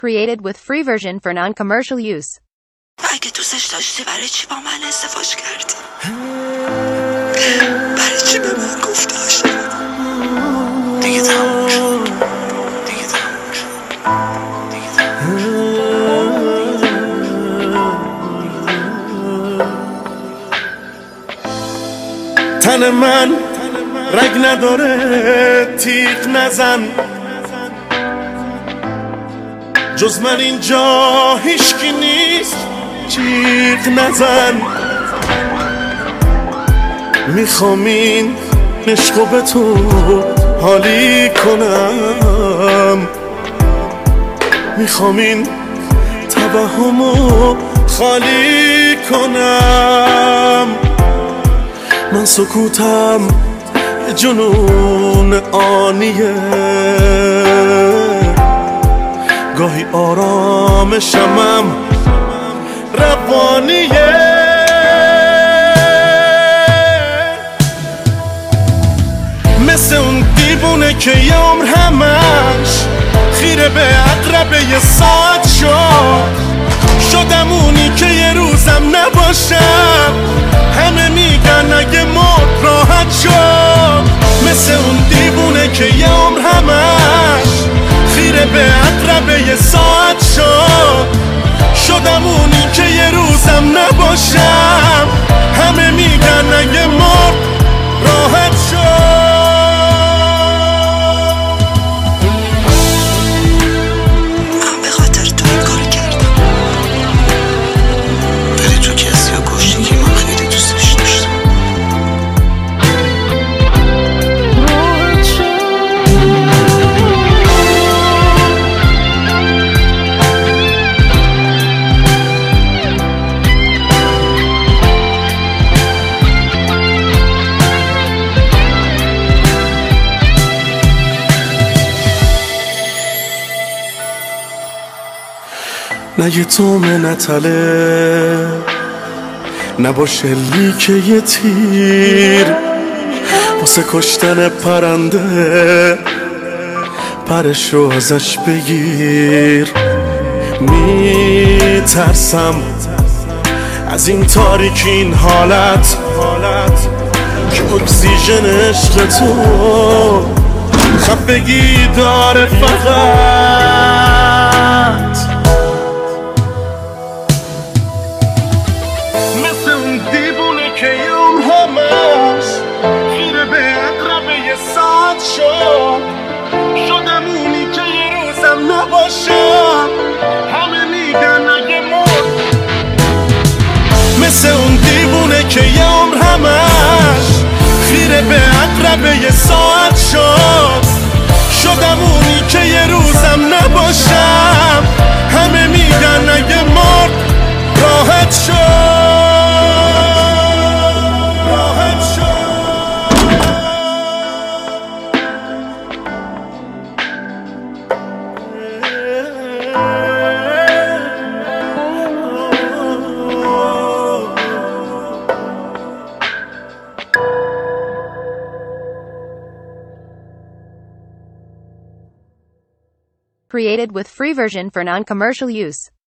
Created with free version for non-commercial use. اگه دوستش داشتی برای چی با من ازدواج کردی؟ برای چی به من گفت عاشقم؟ دیگه تموم شد. تن من رگ نداره، تیغ نزن، جز من اینجا هیچکی نیست، جیغ نزن. میخوام این عشقو به تو حالی کنم، میخوام این توهمو خالی کنم. من سکوتم جنون آنیه، گاهی آرامشمم روانیه. مثل اون دیوونه که یه عمر همش خیره به عقربه یه ساعت شدم اونی که یه روزم نباشم. همه میگن اگه مرد راحت شد. مثل اون دیوونه که یه عمر همش خیره به عقربه یه ساعت شدم اونی که یه روزم نباشم. همه میگن اگه مرد راحت شد. من به خاطر تو این کار کردم، ولی تو کسی رو کشتی که من خیلی دوستش داشتم. نه یه تومه نتله، نباشه لیکه یه تیر واسه کشتن پرنده، پرشو ازش بگیر. میترسم از این تاریکی، این حالت که اکسیژن عشق تو خفگی داره فقط. مثل اون دیوونه که یوم همش خیره به عقربه یه ساعت شدم اونی که یه روزم نباشم. همه میگن اگه مرد. مثل اون دیوونه که یه عمر همش خیره به عقربه یه ساعت شدم اونی که یه روزم نباشم. همه میگن اگه مرد راحت شد. Created with free version for non-commercial use.